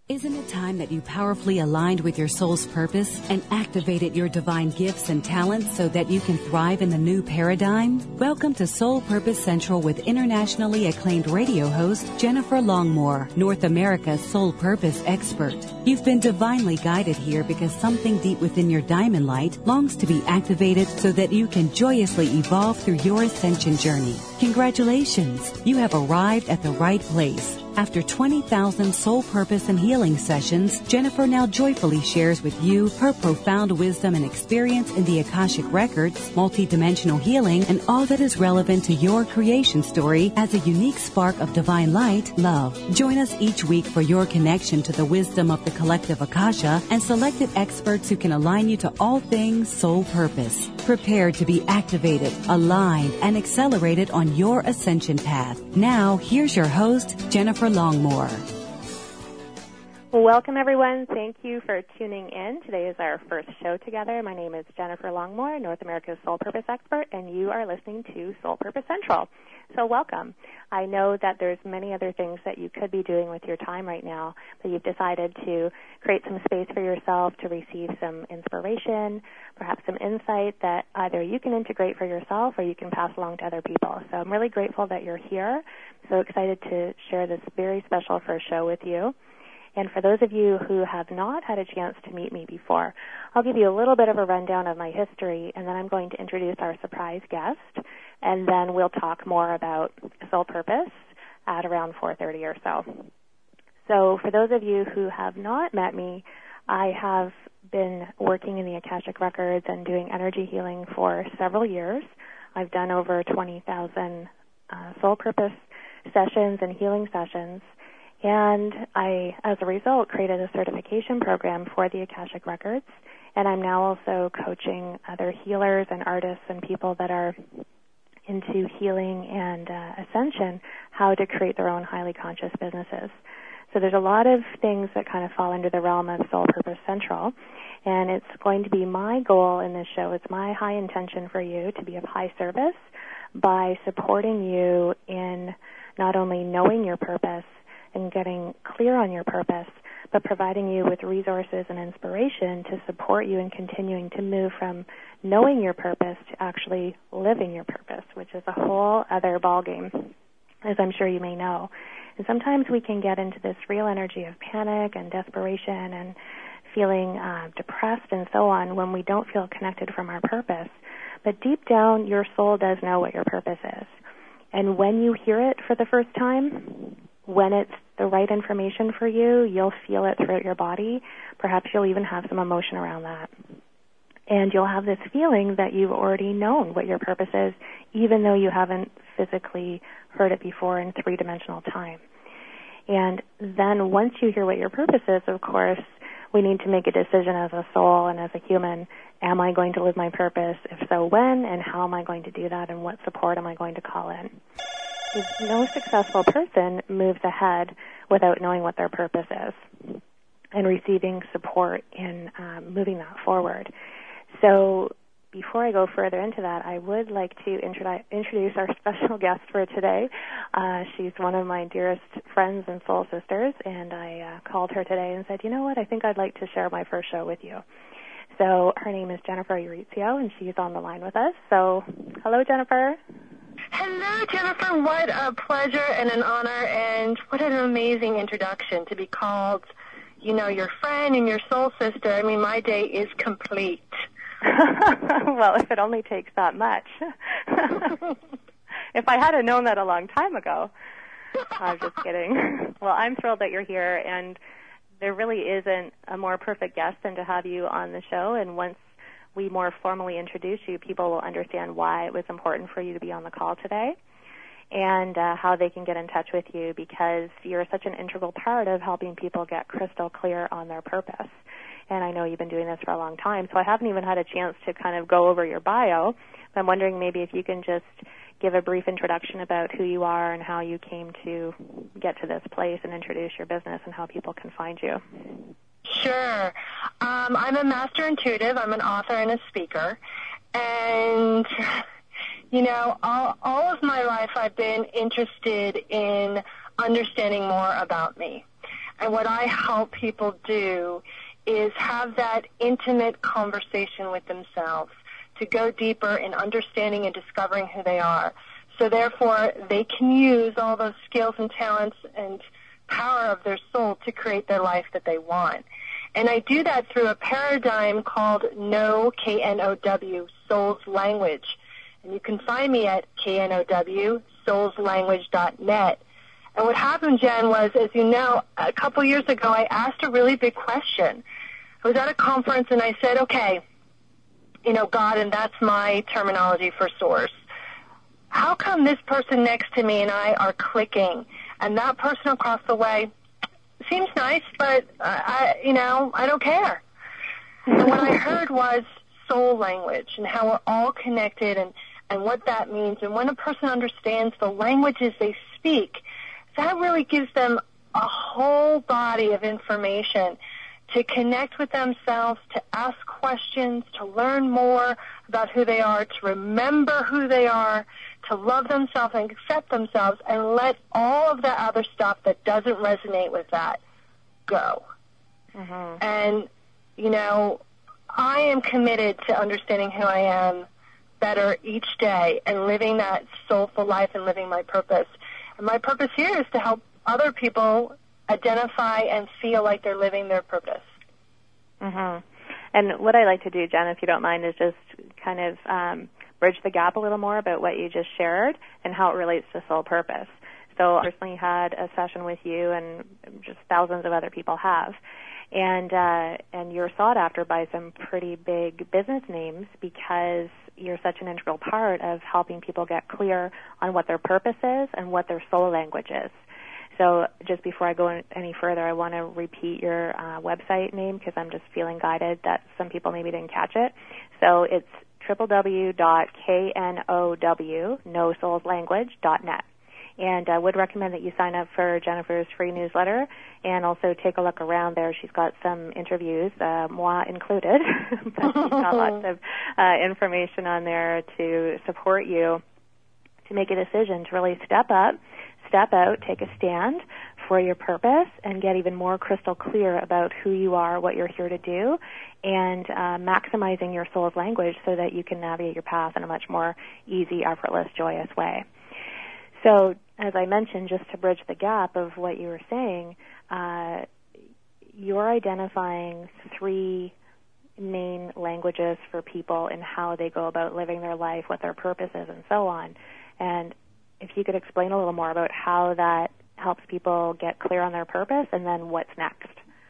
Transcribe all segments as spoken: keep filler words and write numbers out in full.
Isn't it time that you powerfully aligned with your soul's purpose and activated your divine gifts and talents so that you can thrive in the new paradigm? Welcome to Soul Purpose Central with internationally acclaimed radio host Jennifer Longmore, North America's soul purpose expert. You've been divinely guided here because something deep within your diamond light longs to be activated so that you can joyously evolve through your ascension journey. Congratulations! You have arrived at the right place. After twenty thousand soul purpose and healing sessions, Jennifer now joyfully shares with you her profound wisdom and experience in the Akashic Records, multidimensional healing, and all that is relevant to your creation story as a unique spark of divine light, love. Join us each week for your connection to the wisdom of the collective Akasha and selected experts who can align you to all things soul purpose. Prepared to be activated, aligned, and accelerated on your ascension path. Now, here's your host, Jennifer Longmore. Welcome, everyone. Thank you for tuning in. Today is our first show together. My name is Jennifer Longmore, North America's Soul Purpose Expert, and you are listening to Soul Purpose Central. So welcome. I know that there's many other things that you could be doing with your time right now, but you've decided to create some space for yourself to receive some inspiration, perhaps some insight that either you can integrate for yourself or you can pass along to other people. So I'm really grateful that you're here. I'm so excited to share this very special first show with you. And for those of you who have not had a chance to meet me before, I'll give you a little bit of a rundown of my history, and then I'm going to introduce our surprise guest, and then we'll talk more about soul purpose at around four thirty or so. So for those of you who have not met me, I have been working in the Akashic Records and doing energy healing for several years. I've done over twenty thousand uh, soul purpose sessions and healing sessions. And I, as a result, created a certification program for the Akashic Records, and I'm now also coaching other healers and artists and people that are into healing and uh, ascension how to create their own highly conscious businesses. So there's a lot of things that kind of fall under the realm of Soul Purpose Central, and it's going to be my goal in this show, it's my high intention for you to be of high service by supporting you in not only knowing your purpose and getting clear on your purpose, but providing you with resources and inspiration to support you in continuing to move from knowing your purpose to actually living your purpose, which is a whole other ballgame, as I'm sure you may know. And sometimes we can get into this real energy of panic and desperation and feeling uh, depressed and so on when we don't feel connected from our purpose. But deep down, your soul does know what your purpose is. And when you hear it for the first time, when it's the right information for you, you'll feel it throughout your body. Perhaps you'll even have some emotion around that. And you'll have this feeling that you've already known what your purpose is, even though you haven't physically heard it before in three-dimensional time. And then once you hear what your purpose is, of course, we need to make a decision as a soul and as a human. Am I going to live my purpose? If so, when? And how am I going to do that? And what support am I going to call in? No successful person moves ahead without knowing what their purpose is and receiving support in um, moving that forward. So before I go further into that, I would like to introdu- introduce our special guest for today. Uh, she's one of my dearest friends and soul sisters, and I uh, called her today and said, you know what, I think I'd like to share my first show with you. So her name is Jennifer Urizio, and she's on the line with us. So hello, Jennifer. Hello, Jennifer. What a pleasure and an honor, and what an amazing introduction to be called, you know, your friend and your soul sister. I mean, my day is complete. Well, if it only takes that much. If I had known that a long time ago. I'm just kidding. Well, I'm thrilled that you're here, and there really isn't a more perfect guest than to have you on the show, and once we more formally introduce you, people will understand why it was important for you to be on the call today and uh, how they can get in touch with you, because you're such an integral part of helping people get crystal clear on their purpose. And I know you've been doing this for a long time, so I haven't even had a chance to kind of go over your bio. I'm wondering maybe if you can just give a brief introduction about who you are and how you came to get to this place and introduce your business and how people can find you. Sure. Um, I'm a master intuitive. I'm an author and a speaker. And, you know, all, all of my life I've been interested in understanding more about me. And what I help people do is have that intimate conversation with themselves to go deeper in understanding and discovering who they are. So therefore, they can use all those skills and talents and power of their soul to create their life that they want. And I do that through a paradigm called Know, K N O W, Soul's Language. And you can find me at K N O W, souls language dot net. And what happened, Jen, was, as you know, a couple years ago, I asked a really big question. I was at a conference, and I said, okay, you know, God, and that's my terminology for source. How come this person next to me and I are clicking, and that person across the way seems nice, but, uh, I, you know, I don't care? And what I heard was soul language and how we're all connected and, and what that means. And when a person understands the languages they speak, that really gives them a whole body of information to connect with themselves, to ask questions, to learn more about who they are, to remember who they are, to love themselves and accept themselves, and let all of that other stuff that doesn't resonate with that go. Mm-hmm. And, you know, I am committed to understanding who I am better each day and living that soulful life and living my purpose. And my purpose here is to help other people identify and feel like they're living their purpose. Mm-hmm. And what I like to do, Jen, if you don't mind, is just kind of um, bridge the gap a little more about what you just shared and how it relates to soul purpose. So I personally had a session with you, and just thousands of other people have. And uh, and you're sought after by some pretty big business names because you're such an integral part of helping people get clear on what their purpose is and what their soul language is. So just before I go any further, I want to repeat your uh, website name because I'm just feeling guided that some people maybe didn't catch it. So it's w w w dot k n o w, know souls language dot net. And I would recommend that you sign up for Jennifer's free newsletter and also take a look around there. She's got some interviews, uh, moi included, but she's got lots of uh, information on there to support you to make a decision to really step up, step out, take a stand for your purpose, and get even more crystal clear about who you are, what you're here to do, and uh, maximizing your soul's language so that you can navigate your path in a much more easy, effortless, joyous way. So, as I mentioned, just to bridge the gap of what you were saying, uh, you're identifying three main languages for people in how they go about living their life, what their purpose is, and so on. And if you could explain a little more about how that helps people get clear on their purpose and then what's next.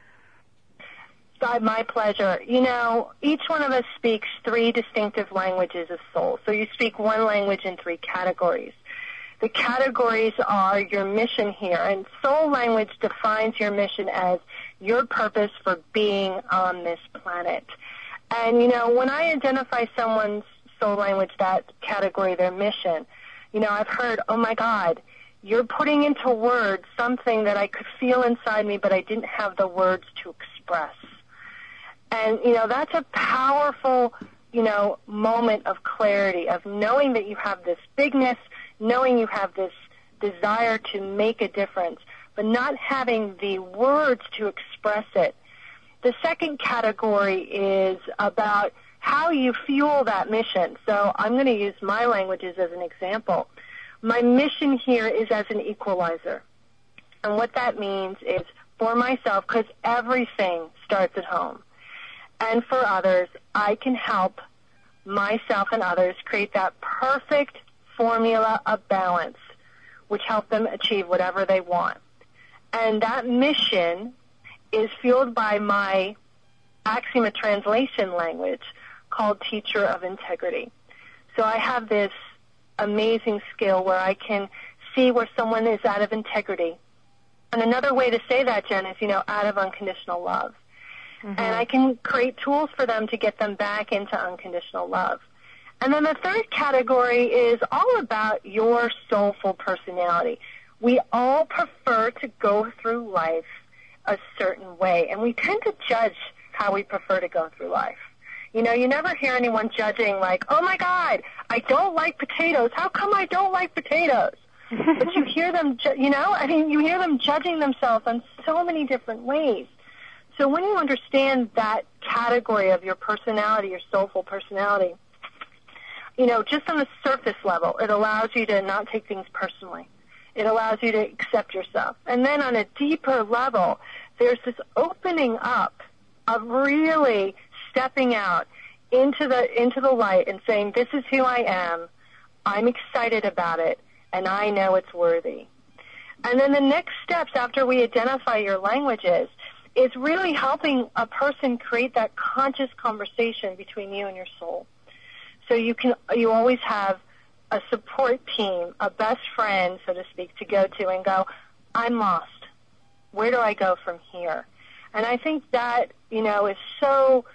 My pleasure. You know, each one of us speaks three distinctive languages of soul. So you speak one language in three categories. The categories are your mission here, and soul language defines your mission as your purpose for being on this planet. And, you know, when I identify someone's soul language, that category, their mission, you know, I've heard, oh, my God, you're putting into words something that I could feel inside me, but I didn't have the words to express. And, you know, that's a powerful, you know, moment of clarity, of knowing that you have this bigness, knowing you have this desire to make a difference, but not having the words to express it. The second category is about how you fuel that mission. So I'm going to use my languages as an example. My mission here is as an equalizer. And what that means is for myself, because everything starts at home, and for others, I can help myself and others create that perfect formula of balance, which help them achieve whatever they want. And that mission is fueled by my Axioma translation language called Teacher of Integrity. So I have this amazing skill where I can see where someone is out of integrity. And another way to say that, Jen, is, you know, out of unconditional love. Mm-hmm. And I can create tools for them to get them back into unconditional love. And then the third category is all about your soulful personality. We all prefer to go through life a certain way, and we tend to judge how we prefer to go through life. You know, you never hear anyone judging like, oh, my God, I don't like potatoes. How come I don't like potatoes? But you hear them, ju- you know, I mean, you hear them judging themselves on so many different ways. So when you understand that category of your personality, your soulful personality, you know, just on the surface level, it allows you to not take things personally. It allows you to accept yourself. And then on a deeper level, there's this opening up of really stepping out into the into the light and saying, this is who I am, I'm excited about it, and I know it's worthy. And then the next steps after we identify your languages is really helping a person create that conscious conversation between you and your soul. So you can you always have a support team, a best friend, so to speak, to go to and go, I'm lost. Where do I go from here? And I think that, you know, is so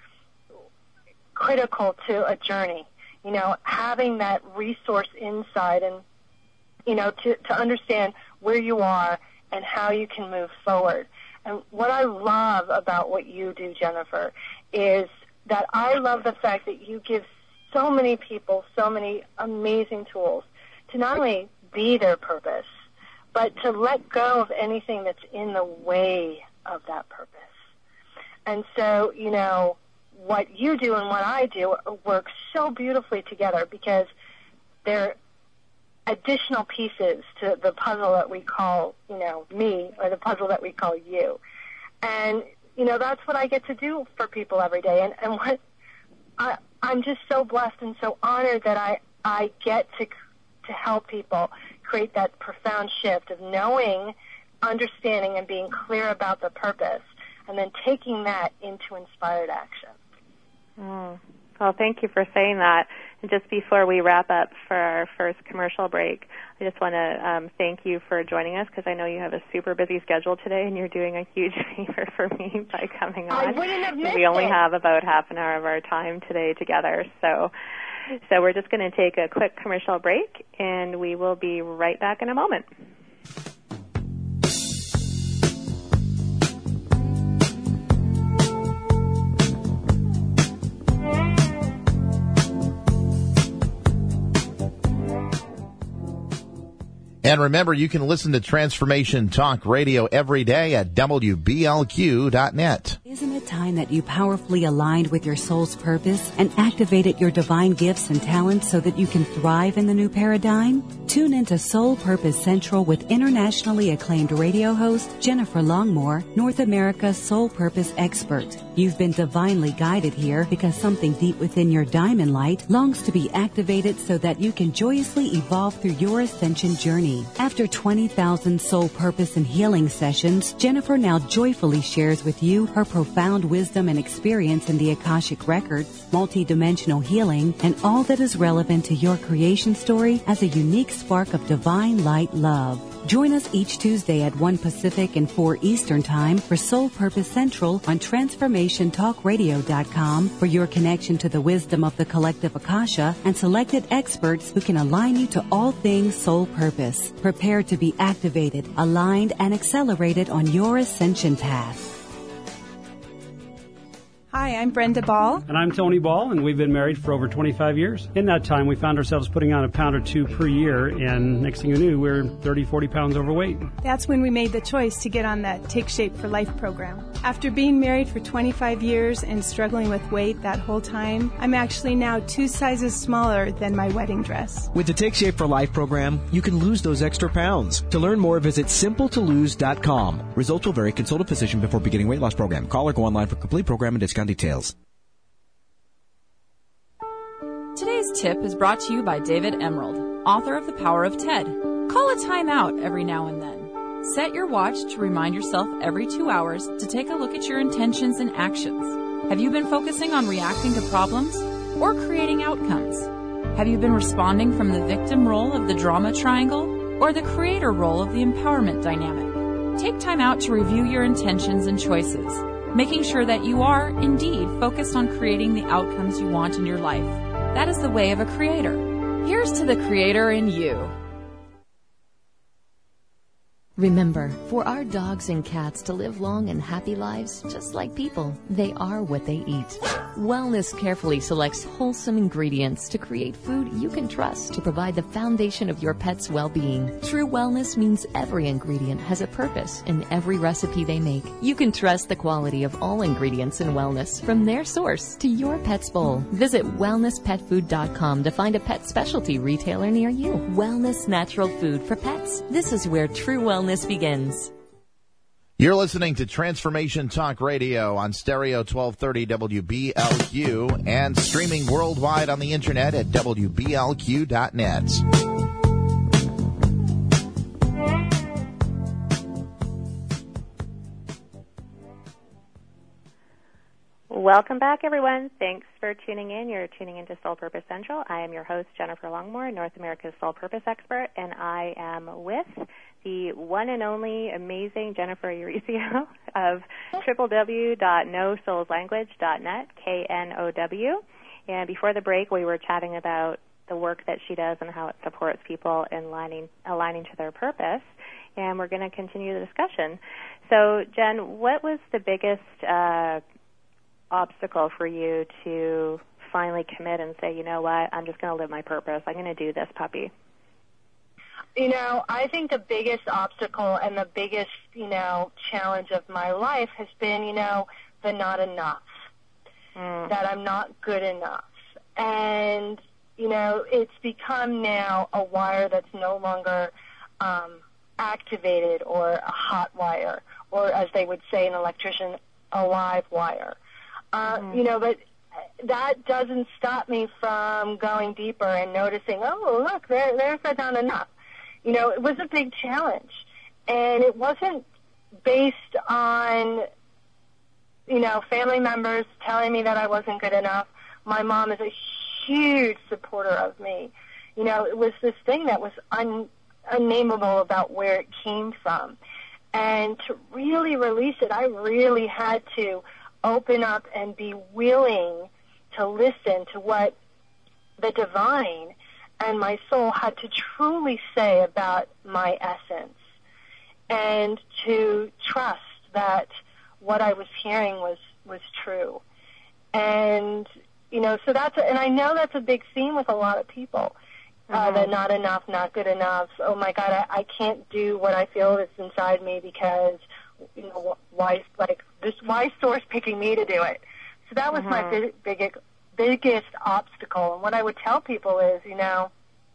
critical to a journey, you know, having that resource inside and, you know, to, to understand where you are and how you can move forward. And what I love about what you do, Jennifer, is that I love the fact that you give so many people so many amazing tools to not only be their purpose, but to let go of anything that's in the way of that purpose. And so, you know, what you do and what I do work so beautifully together because they're additional pieces to the puzzle that we call, you know, me, or the puzzle that we call you. And, you know, that's what I get to do for people every day. And, and what I, I'm just so blessed and so honored that I, I get to to help people create that profound shift of knowing, understanding, and being clear about the purpose, and then taking that into inspired action. Mm. Well, thank you for saying that. And just before we wrap up for our first commercial break, I just want to um, thank you for joining us because I know you have a super busy schedule today and you're doing a huge favor for me by coming on. I wouldn't have missed We only it. have about half an hour of our time today together. So, so we're just going to take a quick commercial break and we will be right back in a moment. And remember, you can listen to Transformation Talk Radio every day at W B L Q dot net. Isn't it time that you powerfully aligned with your soul's purpose and activated your divine gifts and talents so that you can thrive in the new paradigm? Tune into Soul Purpose Central with internationally acclaimed radio host Jennifer Longmore, North America's Soul Purpose expert. You've been divinely guided here because something deep within your diamond light longs to be activated so that you can joyously evolve through your ascension journey. After twenty thousand soul purpose and healing sessions, Jennifer now joyfully shares with you her profound wisdom and experience in the Akashic Records, multidimensional healing, and all that is relevant to your creation story as a unique spark of divine light love. Join us each Tuesday at one Pacific and four Eastern Time for Soul Purpose Central on Transformation Talk Radio dot com for your connection to the wisdom of the collective Akasha and selected experts who can align you to all things soul purpose. Prepare to be activated, aligned, and accelerated on your ascension path. Hi, I'm Brenda Ball. And I'm Tony Ball, and we've been married for over twenty-five years. In that time, we found ourselves putting on a pound or two per year, and next thing you knew, we were thirty, forty pounds overweight. That's when we made the choice to get on that Take Shape for Life program. After being married for twenty-five years and struggling with weight that whole time, I'm actually now two sizes smaller than my wedding dress. With the Take Shape for Life program, you can lose those extra pounds. To learn more, visit simple to lose dot com. Results will vary. Consult a physician before beginning weight loss program. Call or go online for complete program and discount details. Today's tip is brought to you by David Emerald, author of The Power of TED. Call a time out every now and then. Set your watch to remind yourself every two hours to take a look at your intentions and actions. Have you been focusing on reacting to problems or creating outcomes? Have you been responding from the victim role of the drama triangle or the creator role of the empowerment dynamic? Take time out to review your intentions and choices, making sure that you are, indeed, focused on creating the outcomes you want in your life. That is the way of a creator. Here's to the creator in you. Remember, for our dogs and cats to live long and happy lives, just like people, they are what they eat. Wellness carefully selects wholesome ingredients to create food you can trust to provide the foundation of your pet's well-being. True wellness means every ingredient has a purpose in every recipe they make. You can trust the quality of all ingredients in Wellness, from their source to your pet's bowl. Visit wellness pet food dot com to find a pet specialty retailer near you. Wellness Natural Food for Pets. This is where true wellness begins. You're listening to Transformation Talk Radio on Stereo twelve thirty W B L Q and streaming worldwide on the internet at W B L Q dot net. Welcome back, everyone. Thanks for tuning in. You're tuning into Soul Purpose Central. I am your host, Jennifer Longmore, North America's Soul Purpose expert, and I am with the one and only amazing Jennifer Urecio of w w w dot know souls language dot net, K N O W. And before the break, we were chatting about the work that she does and how it supports people in aligning, aligning to their purpose. And we're going to continue the discussion. So, Jen, what was the biggest uh, obstacle for you to finally commit and say, you know what, I'm just going to live my purpose. I'm going to do this puppy? You know, I think the biggest obstacle and the biggest, you know, challenge of my life has been, you know, the not enough, mm. that I'm not good enough. And, you know, it's become now a wire that's no longer um, activated or a hot wire, or as they would say, an electrician, a live wire. Uh, mm. You know, but that doesn't stop me from going deeper and noticing, oh, look, there, there's that not enough. You know, it was a big challenge. And it wasn't based on, you know, family members telling me that I wasn't good enough. My mom is a huge supporter of me. You know, it was this thing that was un, unnameable about where it came from. And to really release it, I really had to open up and be willing to listen to what the divine and my soul had to truly say about my essence, and to trust that what I was hearing was, was true. And, you know, so that's, a, and I know that's a big theme with a lot of people, mm-hmm. uh, that not enough, not good enough. Oh my God, I, I can't do what I feel is inside me because, you know, why, like, this, why source picking me to do it? So that was mm-hmm. my big, big, biggest obstacle. And what I would tell people is, you know,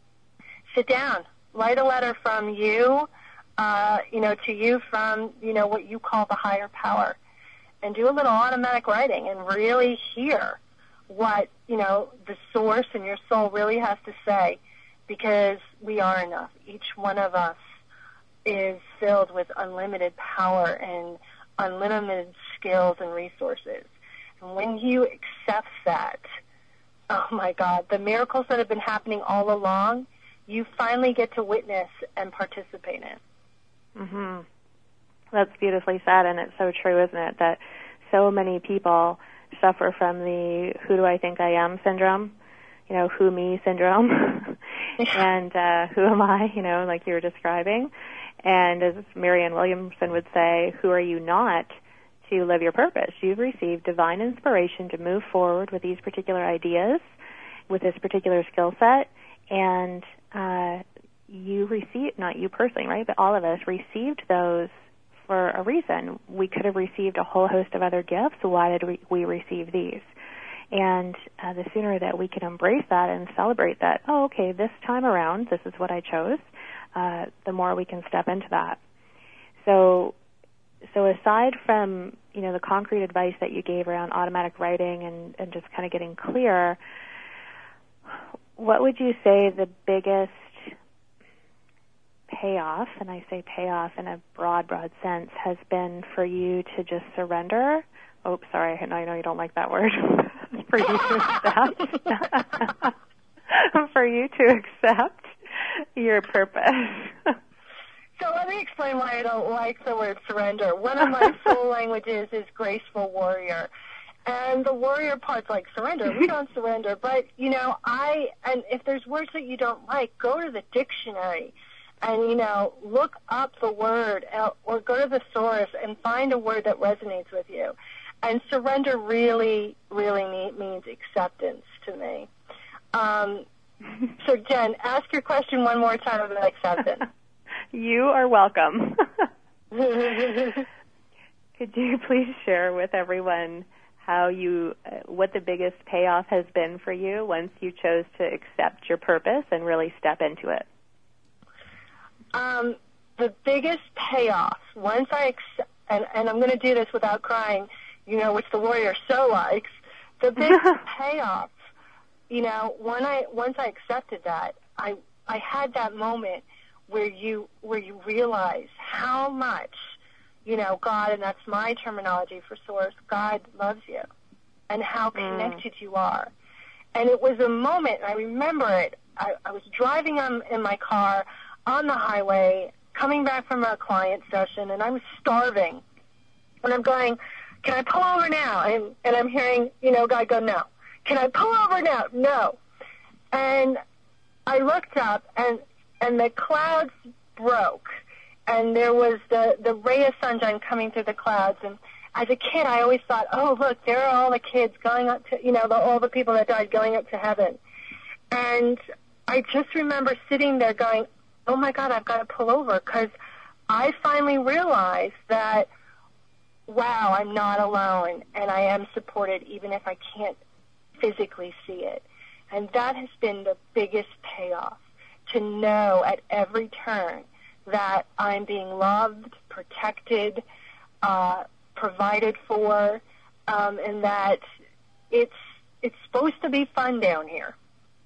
sit down, write a letter from you, uh, you know, to you from, you know, what you call the higher power, and do a little automatic writing and really hear what, you know, the source and your soul really has to say, because we are enough. Each one of us is filled with unlimited power and unlimited skills and resources. And when you accept that, oh my God, the miracles that have been happening all along, you finally get to witness and participate in. Mm-hmm. That's beautifully said, and it's so true, isn't it, that so many people suffer from the who do I think I am syndrome, you know, who me syndrome, and uh, who am I, you know, like you were describing. And as Marianne Williamson would say, who are you not to live your purpose? You've received divine inspiration to move forward with these particular ideas, with this particular skill set, and uh, you received, not you personally, right, but all of us received those for a reason. We could have received a whole host of other gifts. Why did we, we receive these? And uh, the sooner that we can embrace that and celebrate that, oh, okay, this time around, this is what I chose, uh, the more we can step into that. So, so aside from, you know, the concrete advice that you gave around automatic writing and, and just kind of getting clear, what would you say the biggest payoff, and I say payoff in a broad, broad sense, has been for you to just surrender? Oh, sorry, I know, I know you don't like that word. For you to accept. For you to accept your purpose. So let me explain why I don't like the word surrender. One of my soul languages is graceful warrior. And the warrior part's like surrender. We don't surrender. But, you know, I, and if there's words that you don't like, go to the dictionary And, you know, look up the word or go to the source and find a word that resonates with you. And surrender really, really means acceptance to me. Um, so, Jen, ask your question one more time about acceptance. You are welcome. Could you please share with everyone how you, uh, what the biggest payoff has been for you once you chose to accept your purpose and really step into it? Um, the biggest payoff, once I accept, and, and I'm going to do this without crying, you know, which the warrior so likes, the biggest payoff, you know, when I, once I accepted that, I, I had that moment where you, where you realize how much, you know, God, and that's my terminology for source, God loves you, and how connected mm. you are. And it was a moment, I remember it, I, I was driving on, in my car on the highway, coming back from a client session, and I was starving. And I'm going, can I pull over now? And, and I'm hearing, you know, God go, no. Can I pull over now? No. And I looked up, and, and the clouds broke. And there was the, the ray of sunshine coming through the clouds. And as a kid, I always thought, oh, look, there are all the kids going up to, you know, the, all the people that died going up to heaven. And I just remember sitting there going, oh, my God, I've got to pull over, because I finally realized that, wow, I'm not alone, and I am supported even if I can't physically see it. And that has been the biggest payoff, to know at every turn that I'm being loved, protected, uh, provided for, um, and that it's it's supposed to be fun down here.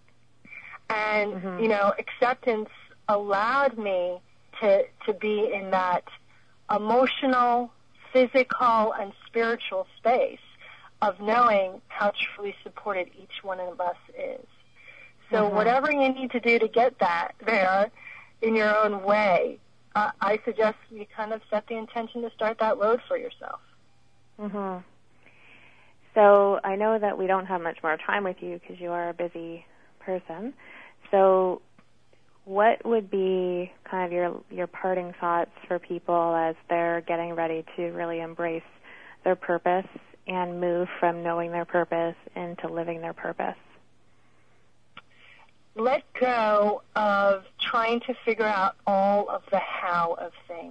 And, mm-hmm. you know, acceptance allowed me to to be in that emotional, physical, and spiritual space of knowing how truly supported each one of us is. So mm-hmm. whatever you need to do to get that there, in your own way, uh, I suggest you kind of set the intention to start that road for yourself. Mm-hmm. So I know that we don't have much more time with you because you are a busy person. So what would be kind of your your parting thoughts for people as they're getting ready to really embrace their purpose and move from knowing their purpose into living their purpose? Let go of trying to figure out all of the how of things.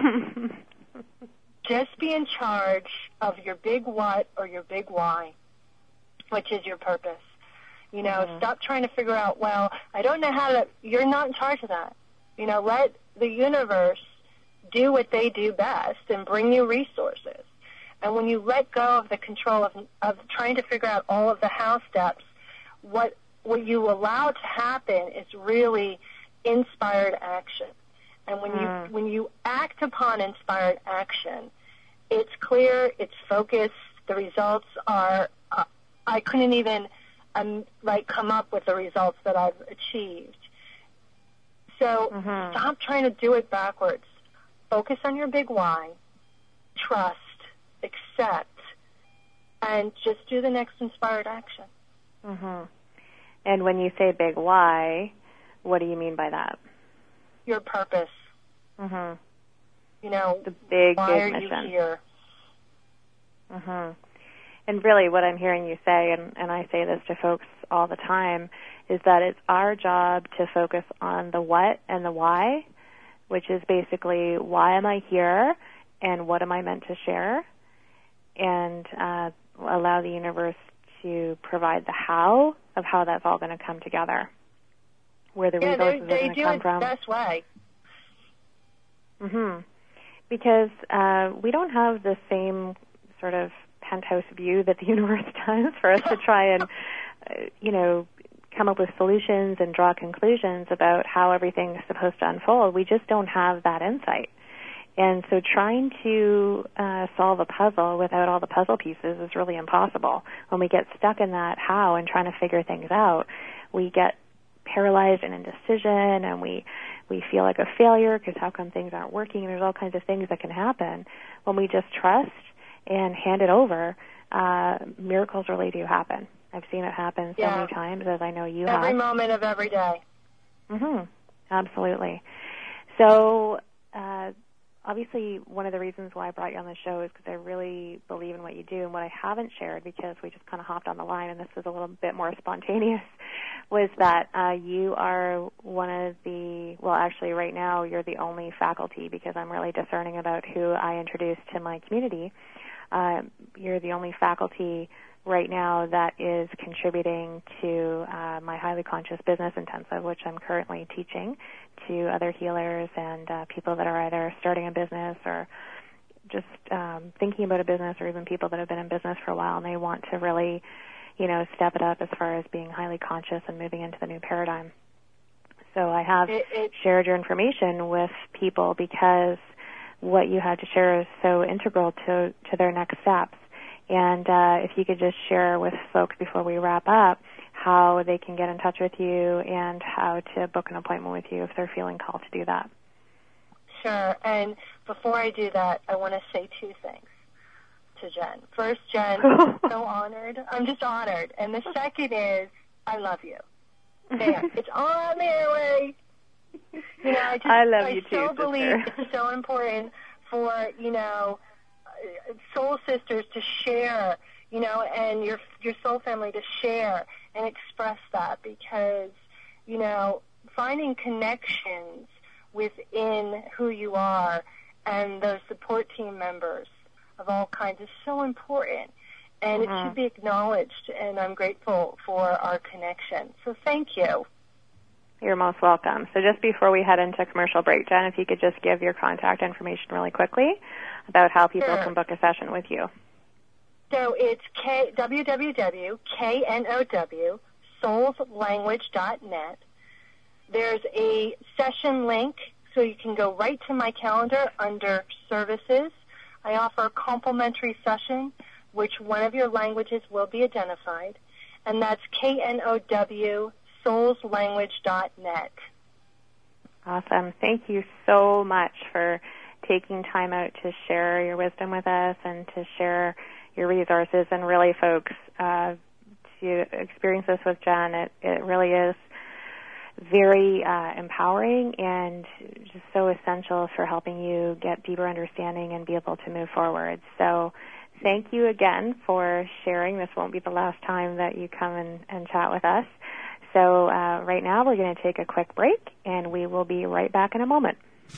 Just be in charge of your big what or your big why, which is your purpose. You know, mm-hmm. stop trying to figure out, well, I don't know how to, you're not in charge of that. You know, let the universe do what they do best and bring you resources. And when you let go of the control of, of trying to figure out all of the how steps, what what you allow to happen is really inspired action. And when mm. you when you act upon inspired action, it's clear, it's focused, the results are, uh, I couldn't even, um, like, come up with the results that I've achieved. So mm-hmm. stop trying to do it backwards. Focus on your big why, trust, accept, and just do the next inspired action. Mm-hmm. And when you say big why, what do you mean by that? Your purpose. Mm-hmm. You know, the big, why big are mission. you here? Mm-hmm. And really what I'm hearing you say, and, and I say this to folks all the time, is that it's our job to focus on the what and the why, which is basically why am I here and what am I meant to share, and uh, allow the universe to provide the how of how that's all going to come together, where the yeah, resources they, are going to come from. They do it the best way. Mm-hmm. Because uh, we don't have the same sort of penthouse view that the universe does for us to try and, uh, you know, come up with solutions and draw conclusions about how everything is supposed to unfold. We just don't have that insight. And so trying to uh, solve a puzzle without all the puzzle pieces is really impossible. When we get stuck in that how and trying to figure things out, we get paralyzed and indecision, and we, we feel like a failure because how come things aren't working? There's all kinds of things that can happen. When we just trust and hand it over, uh, miracles really do happen. I've seen it happen so yeah. many times, as I know you every have. Every moment of every day. Mm-hmm. Absolutely. So, uh, obviously, one of the reasons why I brought you on the show is because I really believe in what you do. And what I haven't shared, because we just kind of hopped on the line and this was a little bit more spontaneous, was that uh, you are one of the, well, actually right now you're the only faculty, because I'm really discerning about who I introduce to my community. Uh, you're the only faculty right now that is contributing to uh, my Highly Conscious Business Intensive, which I'm currently teaching to other healers and uh, people that are either starting a business or just um, thinking about a business, or even people that have been in business for a while and they want to really, you know, step it up as far as being highly conscious and moving into the new paradigm. So I have it, it, shared your information with people because what you had to share is so integral to, to their next steps. And uh, if you could just share with folks before we wrap up how they can get in touch with you and how to book an appointment with you if they're feeling called to do that. Sure. And before I do that, I want to say two things to Jen. First, Jen, I'm so honored. I'm just honored. And the second is, I love you. There. It's on the airway. You know, I just I love I you so too, believe sister. it's so important for, you know, soul sisters to share, you know, and your your soul family to share and express that, because, you know, finding connections within who you are and those support team members of all kinds is so important, and mm-hmm. it should be acknowledged, and I'm grateful for our connection. So thank you. You're most welcome. So just before we head into commercial break, Jen, if you could just give your contact information really quickly about how people sure. can book a session with you. So it's K, w w w dot k n o w souls language dot net. There's a session link, so you can go right to my calendar under services. I offer a complimentary session, which one of your languages will be identified, and that's K N O W souls language dot net. Awesome. Thank you so much for taking time out to share your wisdom with us and to share your resources. And really, folks, uh, to experience this with Jen, it, it really is very uh, empowering and just so essential for helping you get deeper understanding and be able to move forward. So thank you again for sharing. This won't be the last time that you come and, and chat with us. So uh, right now we're going to take a quick break, and we will be right back in a moment.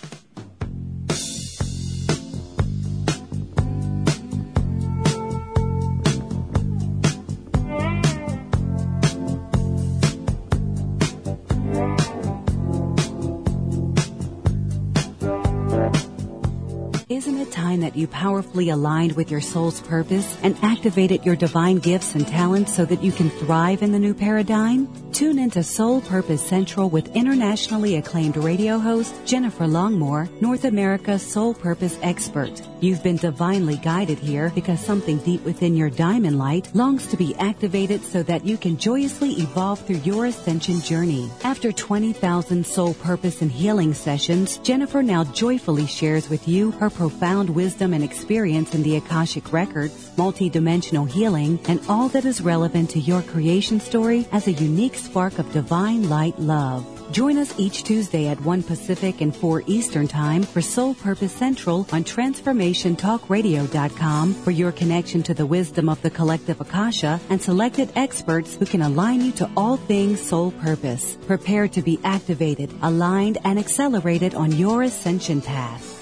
Isn't it time that you powerfully aligned with your soul's purpose and activated your divine gifts and talents so that you can thrive in the new paradigm? Tune into Soul Purpose Central with internationally acclaimed radio host Jennifer Longmore, North America's Soul Purpose expert. You've been divinely guided here because something deep within your diamond light longs to be activated so that you can joyously evolve through your ascension journey. After twenty thousand soul purpose and healing sessions, Jennifer now joyfully shares with you her profound wisdom and experience in the Akashic Records, multidimensional healing, and all that is relevant to your creation story as a unique spark of divine light love. Join us each Tuesday at one Pacific and four Eastern Time for Soul Purpose Central on transformation talk radio dot com for your connection to the wisdom of the collective Akasha and selected experts who can align you to all things soul purpose. Prepare to be activated, aligned, and accelerated on your ascension path.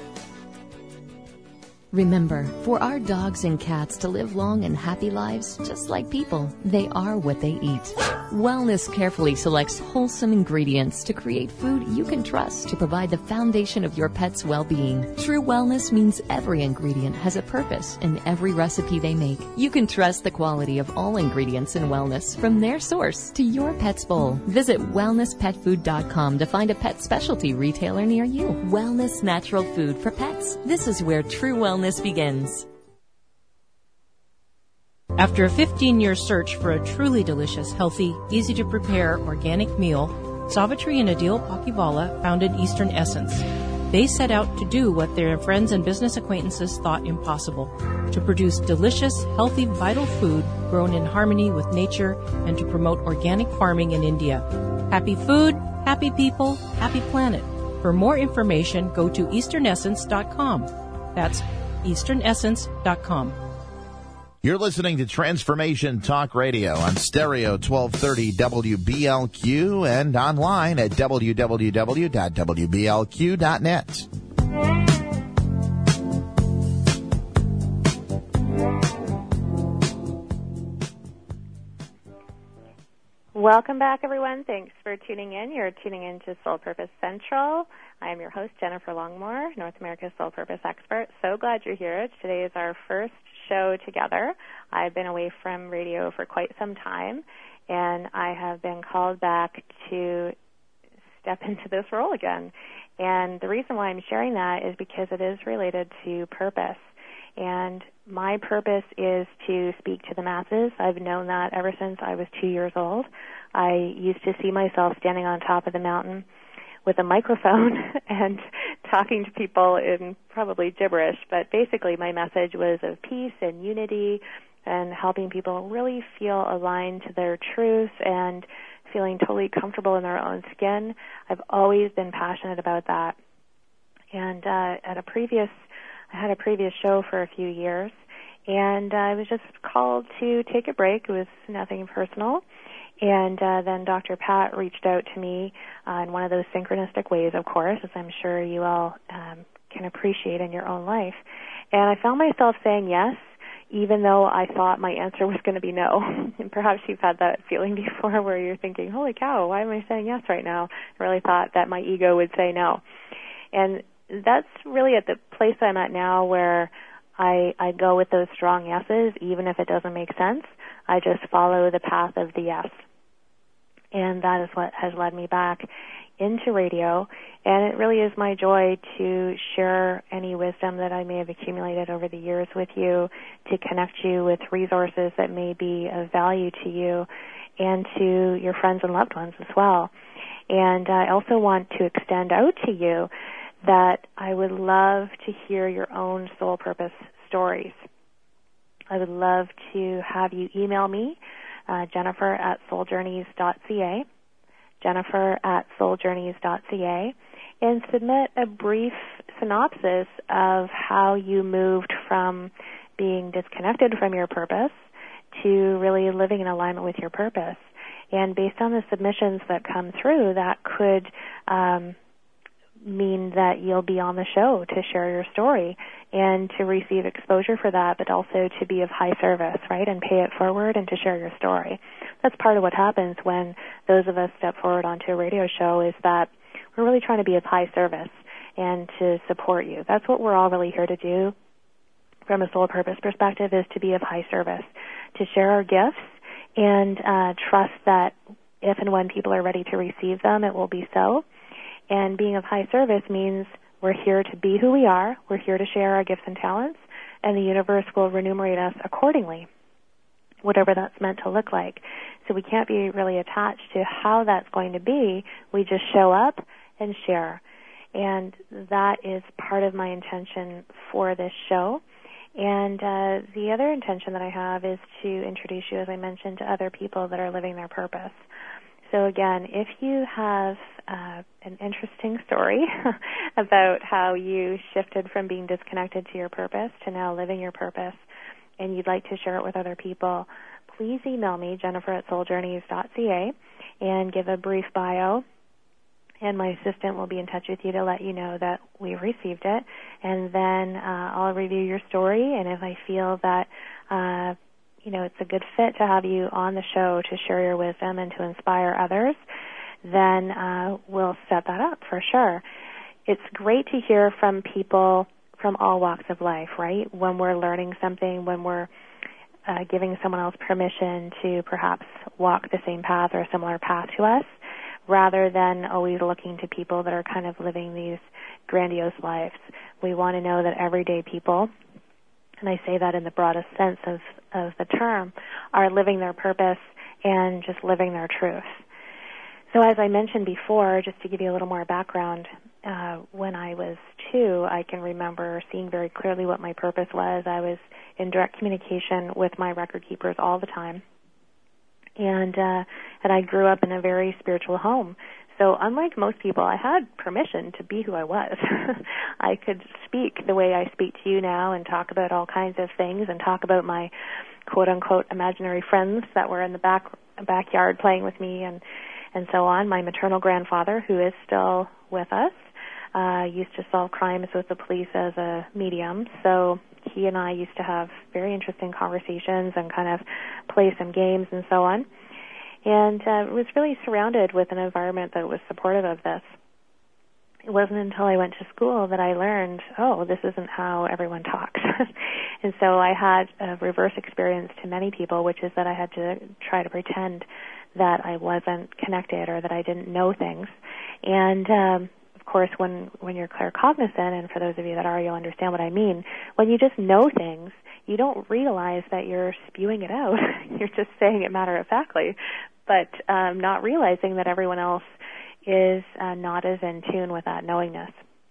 Remember, for our dogs and cats to live long and happy lives, just like people, they are what they eat. Wellness carefully selects wholesome ingredients to create food you can trust to provide the foundation of your pet's well-being. True wellness means every ingredient has a purpose in every recipe they make. You can trust the quality of all ingredients in wellness from their source to your pet's bowl. Visit wellness pet food dot com to find a pet specialty retailer near you. Wellness natural food for pets. This is where true wellness begins. After a fifteen-year search for a truly delicious, healthy, easy-to-prepare organic meal, Savitri and Adil Pakivala founded Eastern Essence. They set out to do what their friends and business acquaintances thought impossible, to produce delicious, healthy, vital food grown in harmony with nature and to promote organic farming in India. Happy food, happy people, happy planet. For more information, go to eastern essence dot com. That's eastern essence dot com. You're listening to Transformation Talk Radio on Stereo twelve thirty W B L Q and online at w w w dot w b l q dot net. Welcome back, everyone. Thanks for tuning in. You're tuning in to Soul Purpose Central. I am your host, Jennifer Longmore, North America's Soul Purpose expert. So glad you're here. Today is our first show together. I've been away from radio for quite some time, and I have been called back to step into this role again. And the reason why I'm sharing that is because it is related to purpose. And my purpose is to speak to the masses. I've known that ever since I was two years old. I used to see myself standing on top of the mountain with a microphone and talking to people in probably gibberish, but basically my message was of peace and unity and helping people really feel aligned to their truth and feeling totally comfortable in their own skin. I've always been passionate about that. And uh, at a previous, I had a previous show for a few years, and uh, I was just called to take a break. It was nothing personal. And uh, then Doctor Pat reached out to me uh, in one of those synchronistic ways, of course, as I'm sure you all um, can appreciate in your own life. And I found myself saying yes, even though I thought my answer was going to be no. And perhaps you've had that feeling before where you're thinking, holy cow, why am I saying yes right now? I really thought that my ego would say no. And that's really at the place I'm at now where I, I go with those strong yeses, even if it doesn't make sense. I just follow the path of the yes. And that is what has led me back into radio. And it really is my joy to share any wisdom that I may have accumulated over the years with you, to connect you with resources that may be of value to you and to your friends and loved ones as well. And I also want to extend out to you that I would love to hear your own soul purpose stories. I would love to have you email me, uh, Jennifer at soul journeys dot c a, Jennifer at soul journeys dot c a, and submit a brief synopsis of how you moved from being disconnected from your purpose to really living in alignment with your purpose. And based on the submissions that come through, that could um, mean that you'll be on the show to share your story and to receive exposure for that, but also to be of high service, right, and pay it forward and to share your story. That's part of what happens when those of us step forward onto a radio show, is that we're really trying to be of high service and to support you. That's what we're all really here to do from a soul purpose perspective, is to be of high service, to share our gifts and uh, trust that if and when people are ready to receive them, it will be so. And being of high service means we're here to be who we are, we're here to share our gifts and talents, and the universe will remunerate us accordingly, whatever that's meant to look like. So we can't be really attached to how that's going to be. We just show up and share. And that is part of my intention for this show. And uh, the other intention that I have is to introduce you, as I mentioned, to other people that are living their purpose. So again, if you have uh, an interesting story about how you shifted from being disconnected to your purpose to now living your purpose, and you'd like to share it with other people, please email me, Jennifer at soul journeys dot c a, and give a brief bio, and my assistant will be in touch with you to let you know that we've received it. And then uh, I'll review your story, and if I feel that uh, you know, it's a good fit to have you on the show to share your wisdom and to inspire others, then uh, we'll set that up for sure. It's great to hear from people from all walks of life, right? When we're learning something, when we're uh, giving someone else permission to perhaps walk the same path or a similar path to us, rather than always looking to people that are kind of living these grandiose lives. We want to know that everyday people, and I say that in the broadest sense of, of the term, are living their purpose and just living their truth. So as I mentioned before, just to give you a little more background, uh, when I was two, I can remember seeing very clearly what my purpose was. I was in direct communication with my record keepers all the time. And uh, and I grew up in a very spiritual home. So unlike most people, I had permission to be who I was. I could speak the way I speak to you now and talk about all kinds of things and talk about my quote-unquote imaginary friends that were in the back backyard playing with me and, and so on. My maternal grandfather, who is still with us, uh, used to solve crimes with the police as a medium. So he and I used to have very interesting conversations and kind of play some games and so on. And uh, was really surrounded with an environment that was supportive of this. It wasn't until I went to school that I learned, oh, this isn't how everyone talks. And so I had a reverse experience to many people, which is that I had to try to pretend that I wasn't connected or that I didn't know things. And, um, of course, when, when you're claircognizant, and for those of you that are, you'll understand what I mean, when you just know things, you don't realize that you're spewing it out. You're just saying it matter-of-factly, but um, not realizing that everyone else is uh, not as in tune with that knowingness.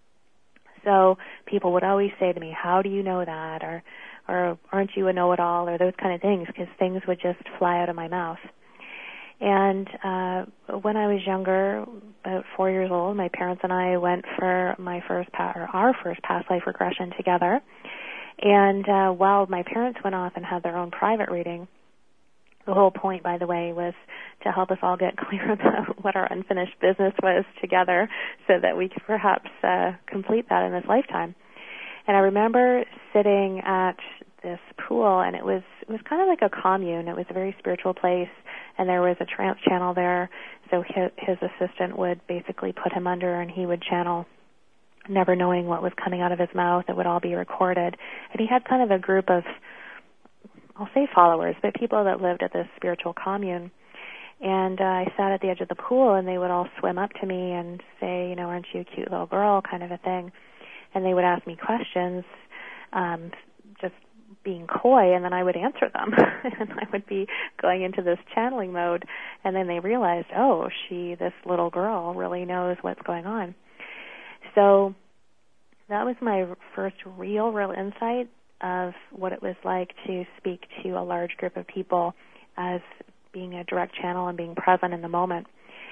So people would always say to me, how do you know that? Or, or aren't you a know-it-all? Or those kind of things, because things would just fly out of my mouth. And uh, when I was younger, about four years old, my parents and I went for my first pa- or our first past life regression together. And uh, while my parents went off and had their own private reading, the whole point, by the way, was to help us all get clear about what our unfinished business was together so that we could perhaps uh, complete that in this lifetime. And I remember sitting at this pool, and it was it was kind of like a commune. It was a very spiritual place, and there was a trance channel there. So his, his assistant would basically put him under, and he would channel, never knowing what was coming out of his mouth. It would all be recorded. And he had kind of a group of, I'll say followers, but people that lived at this spiritual commune. And uh, I sat at the edge of the pool, and they would all swim up to me and say, you know, aren't you a cute little girl, kind of a thing. And they would ask me questions, um, just being coy, and then I would answer them. And I would be going into this channeling mode, and then they realized, oh, she, this little girl, really knows what's going on. So that was my first real, real insight of what it was like to speak to a large group of people as being a direct channel and being present in the moment.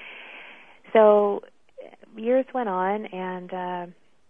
So years went on, and uh,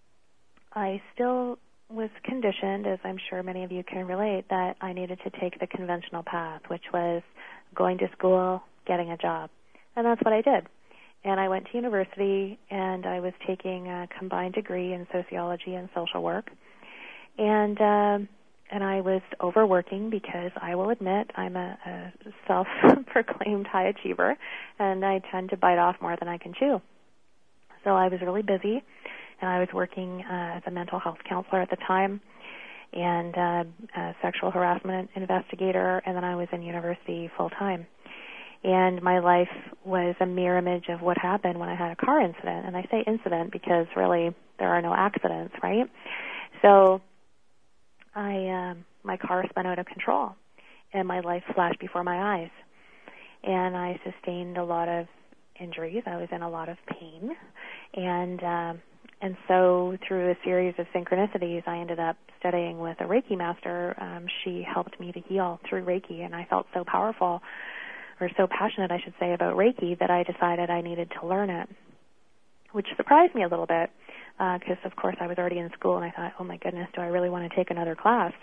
I still was conditioned, as I'm sure many of you can relate, that I needed to take the conventional path, which was going to school, getting a job. And that's what I did. And I went to university, and I was taking a combined degree in sociology and social work. And um, and I was overworking because I will admit I'm a, a self-proclaimed high achiever, and I tend to bite off more than I can chew. So I was really busy, and I was working uh, as a mental health counselor at the time and uh, a sexual harassment investigator, and then I was in university full-time. And my life was a mirror image of what happened when I had a car incident. And I say incident because really there are no accidents, right? So I, um, my car spun out of control, and my life flashed before my eyes. And I sustained a lot of injuries. I was in a lot of pain. And um, and so through a series of synchronicities, I ended up studying with a Reiki master. Um, she helped me to heal through Reiki, and I felt so powerful, or so passionate, I should say, about Reiki that I decided I needed to learn it, which surprised me a little bit because, uh, of course, I was already in school, and I thought, oh, my goodness, do I really want to take another class?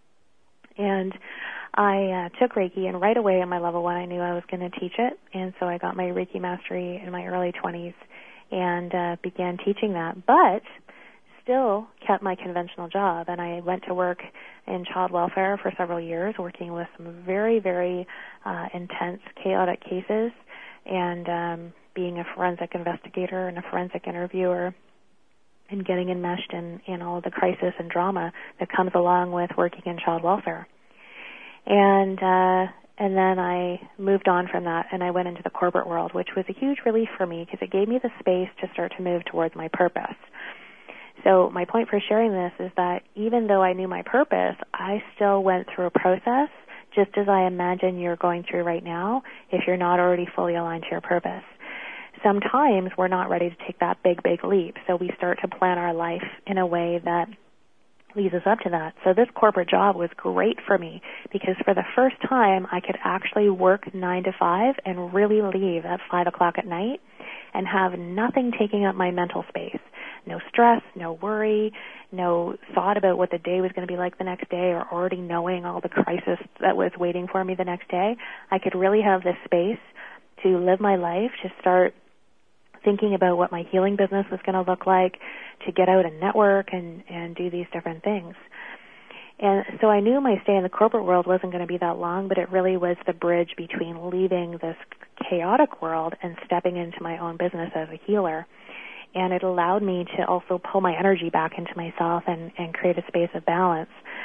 And I uh, took Reiki, and right away in my level one, I knew I was going to teach it, and so I got my Reiki mastery in my early twenties and uh, began teaching that, but still kept my conventional job, and I went to work in child welfare for several years, working with some very, very uh, intense, chaotic cases, and um, being a forensic investigator and a forensic interviewer, and getting enmeshed in, in all the crisis and drama that comes along with working in child welfare. And uh, and then I moved on from that, and I went into the corporate world, which was a huge relief for me because it gave me the space to start to move towards my purpose. So my point for sharing this is that even though I knew my purpose, I still went through a process, just as I imagine you're going through right now, if you're not already fully aligned to your purpose. Sometimes we're not ready to take that big, big leap, so we start to plan our life in a way that leads us up to that. So this corporate job was great for me because for the first time I could actually work nine to five and really leave at five o'clock at night and have nothing taking up my mental space. No stress, no worry, no thought about what the day was going to be like the next day or already knowing all the crisis that was waiting for me the next day. I could really have this space to live my life, to start thinking about what my healing business was going to look like, to get out and network and, and do these different things. And so I knew my stay in the corporate world wasn't going to be that long, but it really was the bridge between leaving this chaotic world and stepping into my own business as a healer. And it allowed me to also pull my energy back into myself and, and create a space of balance.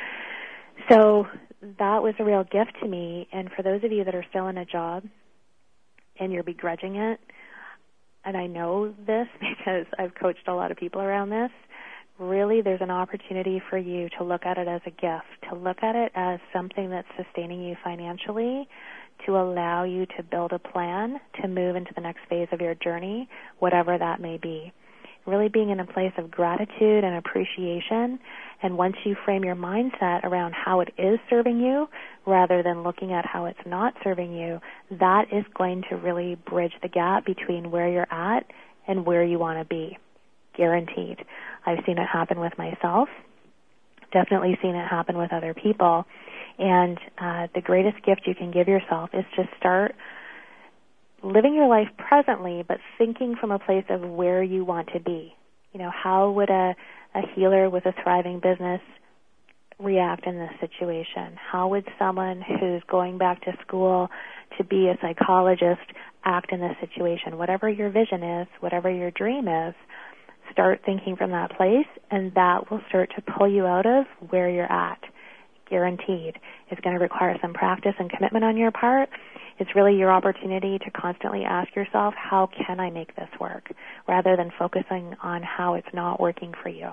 So that was a real gift to me. And for those of you that are still in a job and you're begrudging it, and I know this because I've coached a lot of people around this, really there's an opportunity for you to look at it as a gift, to look at it as something that's sustaining you financially, to allow you to build a plan to move into the next phase of your journey, whatever that may be. Really being in a place of gratitude and appreciation, and once you frame your mindset around how it is serving you rather than looking at how it's not serving you, that is going to really bridge the gap between where you're at and where you want to be. Guaranteed. I've seen it happen with myself, definitely seen it happen with other people. And uh, the greatest gift you can give yourself is to start living your life presently, but thinking from a place of where you want to be. You know, how would a, a healer with a thriving business react in this situation? How would someone who's going back to school to be a psychologist act in this situation? Whatever your vision is, whatever your dream is, start thinking from that place, and that will start to pull you out of where you're at. Guaranteed. It's going to require some practice and commitment on your part. It's really your opportunity to constantly ask yourself, how can I make this work, rather than focusing on how it's not working for you.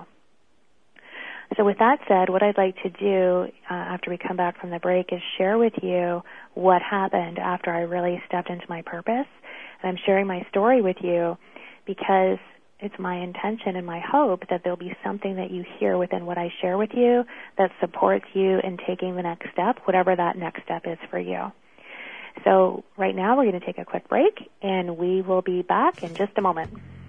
So with that said, what I'd like to do uh, after we come back from the break is share with you what happened after I really stepped into my purpose. And I'm sharing my story with you because it's my intention and my hope that there'll be something that you hear within what I share with you that supports you in taking the next step, whatever that next step is for you. So right now we're going to take a quick break, and we will be back in just a moment.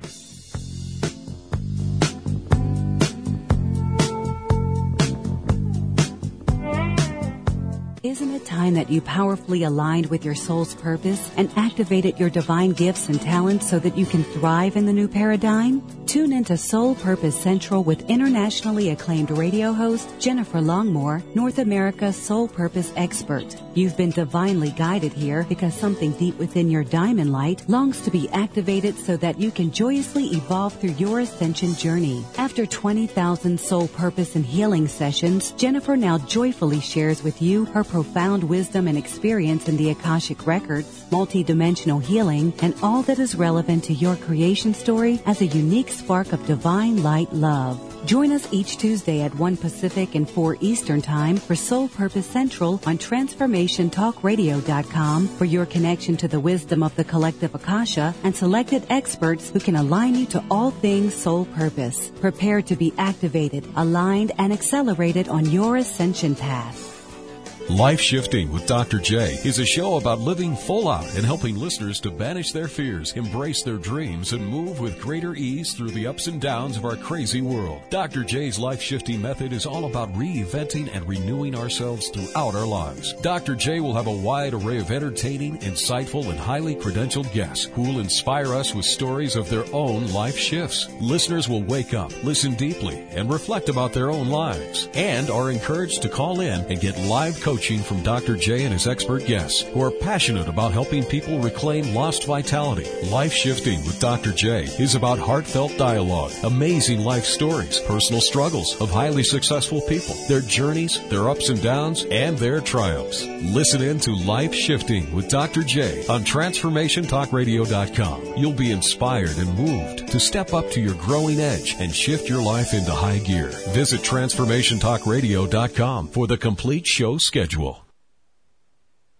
Isn't it time that you powerfully aligned with your soul's purpose and activated your divine gifts and talents so that you can thrive in the new paradigm? Tune into Soul Purpose Central with internationally acclaimed radio host Jennifer Longmore, North America's Soul Purpose expert. You've been divinely guided here because something deep within your diamond light longs to be activated so that you can joyously evolve through your ascension journey. After twenty thousand soul purpose and healing sessions, Jennifer now joyfully shares with you her profound wisdom and experience in the Akashic Records, multidimensional healing, and all that is relevant to your creation story as a unique spark of divine light love. Join us each Tuesday at one Pacific and four Eastern Time for Soul Purpose Central on transformation talk radio dot com for your connection to the wisdom of the collective Akasha and selected experts who can align you to all things soul purpose. Prepare to be activated, aligned, and accelerated on your ascension path. Life Shifting with Doctor J is a show about living full out and helping listeners to banish their fears, embrace their dreams, and move with greater ease through the ups and downs of our crazy world. Doctor J's Life Shifting method is all about reinventing and renewing ourselves throughout our lives. Doctor J will have a wide array of entertaining, insightful, and highly credentialed guests who will inspire us with stories of their own life shifts. Listeners will wake up, listen deeply, and reflect about their own lives, and are encouraged to call in and get live coaching Coaching from Doctor J and his expert guests who are passionate about helping people reclaim lost vitality. Life Shifting with Doctor J is about heartfelt dialogue, amazing life stories, personal struggles of highly successful people, their journeys, their ups and downs, and their triumphs. Listen in to Life Shifting with Doctor J on transformation talk radio dot com. You'll be inspired and moved to step up to your growing edge and shift your life into high gear. Visit transformation talk radio dot com for the complete show schedule.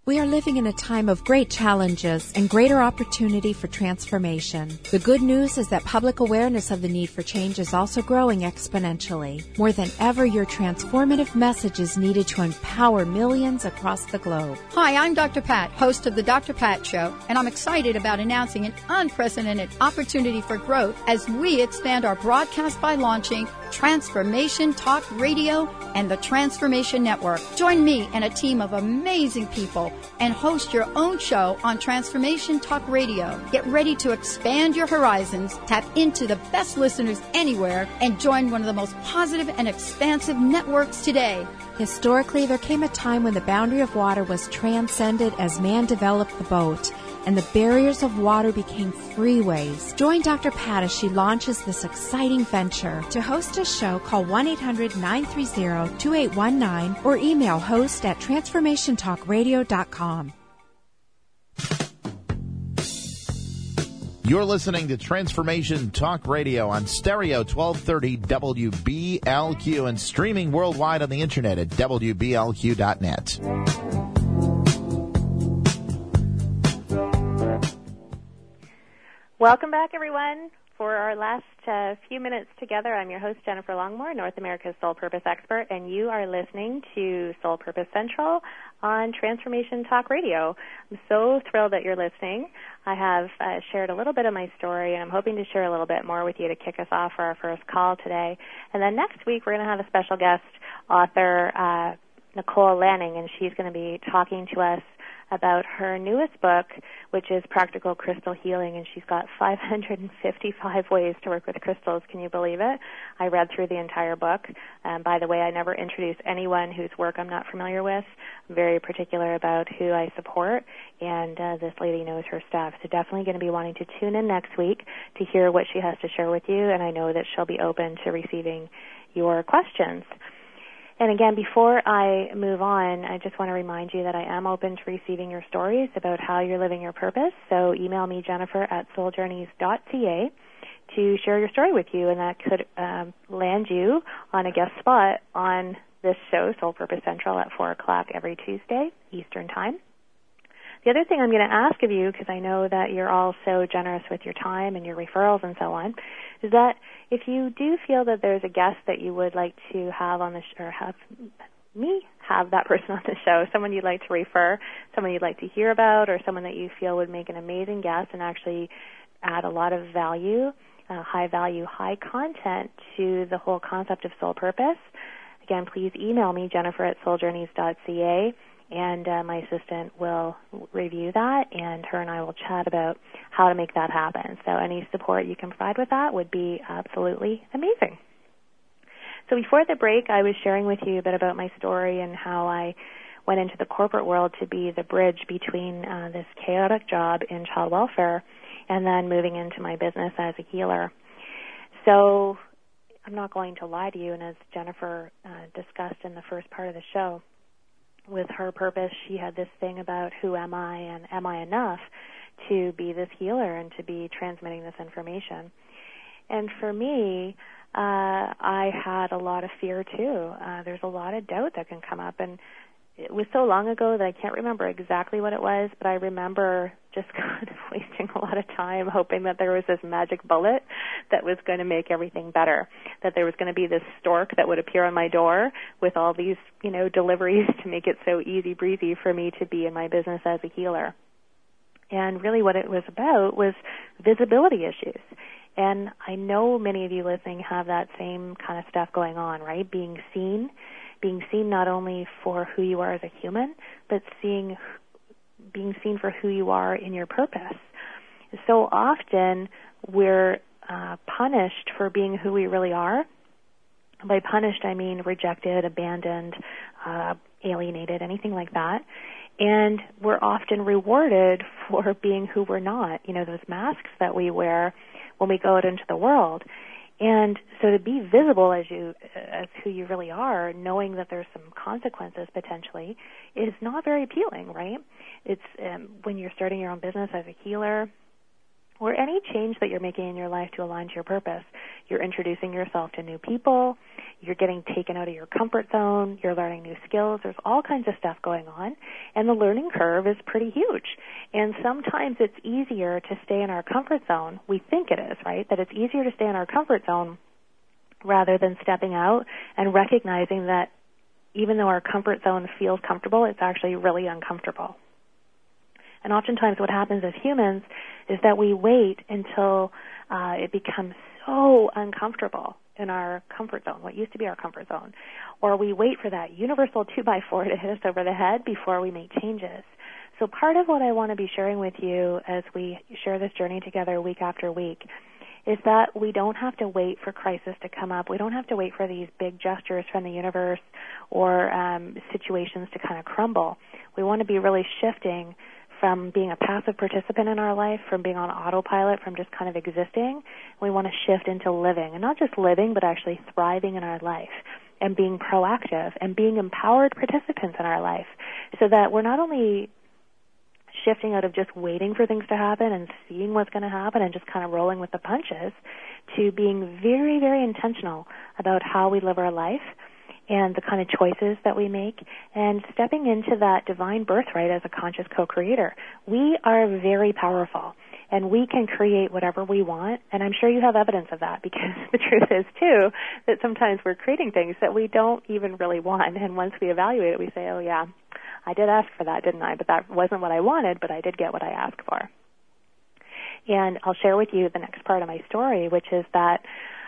We are living in a time of great challenges and greater opportunity for transformation. The good news is that public awareness of the need for change is also growing exponentially. More than ever, your transformative message is needed to empower millions across the globe. Hi, I'm Doctor Pat, host of the Doctor Pat Show, and I'm excited about announcing an unprecedented opportunity for growth as we expand our broadcast by launching Transformation Talk Radio and the Transformation Network. Join me and a team of amazing people and host your own show on Transformation Talk Radio. Get ready to expand your horizons, tap into the best listeners anywhere, and join one of the most positive and expansive networks today. Historically, there came a time when the boundary of water was transcended as man developed the boat, and the barriers of water became freeways. Join Doctor Pat as she launches this exciting venture. To host a show, call one eight hundred nine three zero two eight one nine or email host at transformation talk radio dot com. You're listening to Transformation Talk Radio on Stereo twelve thirty W B L Q and streaming worldwide on the internet at W B L Q dot net. Welcome back, everyone. For our last uh, few minutes together, I'm your host, Jennifer Longmore, North America's Soul Purpose Expert, and you are listening to Soul Purpose Central on Transformation Talk Radio. I'm so thrilled that you're listening. I have uh, shared a little bit of my story, and I'm hoping to share a little bit more with you to kick us off for our first call today. And then next week, we're going to have a special guest, author uh, Nicole Lanning, and she's going to be talking to us about her newest book, which is Practical Crystal Healing, and she's got five hundred fifty-five ways to work with crystals. Can you believe it? I read through the entire book. Um, by the way, I never introduce anyone whose work I'm not familiar with. I'm very particular about who I support, and uh, this lady knows her stuff. So definitely going to be wanting to tune in next week to hear what she has to share with you, and I know that she'll be open to receiving your questions. And again, before I move on, I just want to remind you that I am open to receiving your stories about how you're living your purpose. So email me, Jennifer at soul journeys dot c a, to share your story with you, and that could um, land you on a guest spot on this show, Soul Purpose Central, at four o'clock every Tuesday, Eastern Time. The other thing I'm going to ask of you, because I know that you're all so generous with your time and your referrals and so on, is that if you do feel that there's a guest that you would like to have on the sh- or have me have that person on the show, someone you'd like to refer, someone you'd like to hear about, or someone that you feel would make an amazing guest and actually add a lot of value, uh, high value, high content to the whole concept of soul purpose, again, please email me, Jennifer at soul journeys dot c a. And uh, my assistant will review that, and her and I will chat about how to make that happen. So any support you can provide with that would be absolutely amazing. So before the break, I was sharing with you a bit about my story and how I went into the corporate world to be the bridge between uh, this chaotic job in child welfare and then moving into my business as a healer. So I'm not going to lie to you, and as Jennifer uh, discussed in the first part of the show, with her purpose, she had this thing about who am I and am I enough to be this healer and to be transmitting this information. And for me, uh, I had a lot of fear too. Uh, there's a lot of doubt that can come up, and it was so long ago that I can't remember exactly what it was, but I remember just kind of wasting a lot of time hoping that there was this magic bullet that was going to make everything better, that there was going to be this stork that would appear on my door with all these, you know, deliveries to make it so easy breezy for me to be in my business as a healer. And really what it was about was visibility issues. And I know many of you listening have that same kind of stuff going on, right? Being seen, being seen not only for who you are as a human, but seeing, being seen for who you are in your purpose. So often we're uh, punished for being who we really are. By punished, I mean rejected, abandoned, uh, alienated, anything like that. And we're often rewarded for being who we're not, you know, those masks that we wear when we go out into the world. And so to be visible as you, as who you really are, knowing that there's some consequences potentially, is not very appealing, right? It's um, when you're starting your own business as a healer, or any change that you're making in your life to align to your purpose. You're introducing yourself to new people, you're getting taken out of your comfort zone, you're learning new skills, there's all kinds of stuff going on, and the learning curve is pretty huge. And sometimes it's easier to stay in our comfort zone. We think it is, right? That it's easier to stay in our comfort zone rather than stepping out and recognizing that even though our comfort zone feels comfortable, it's actually really uncomfortable. And oftentimes what happens as humans is that we wait until uh, it becomes so uncomfortable in our comfort zone, what used to be our comfort zone, or we wait for that universal two by four to hit us over the head before we make changes. So part of what I want to be sharing with you as we share this journey together week after week is that we don't have to wait for crisis to come up. We don't have to wait for these big gestures from the universe or um, situations to kind of crumble. We want to be really shifting from being a passive participant in our life, from being on autopilot, from just kind of existing. We want to shift into living, and not just living, but actually thriving in our life and being proactive and being empowered participants in our life, so that we're not only shifting out of just waiting for things to happen and seeing what's going to happen and just kind of rolling with the punches, to being very, very intentional about how we live our life and the kind of choices that we make, and stepping into that divine birthright as a conscious co-creator. We are very powerful, and we can create whatever we want, and I'm sure you have evidence of that, because the truth is, too, that sometimes we're creating things that we don't even really want, and once we evaluate it, we say, oh, yeah, I did ask for that, didn't I? But that wasn't what I wanted, but I did get what I asked for. And I'll share with you the next part of my story, which is that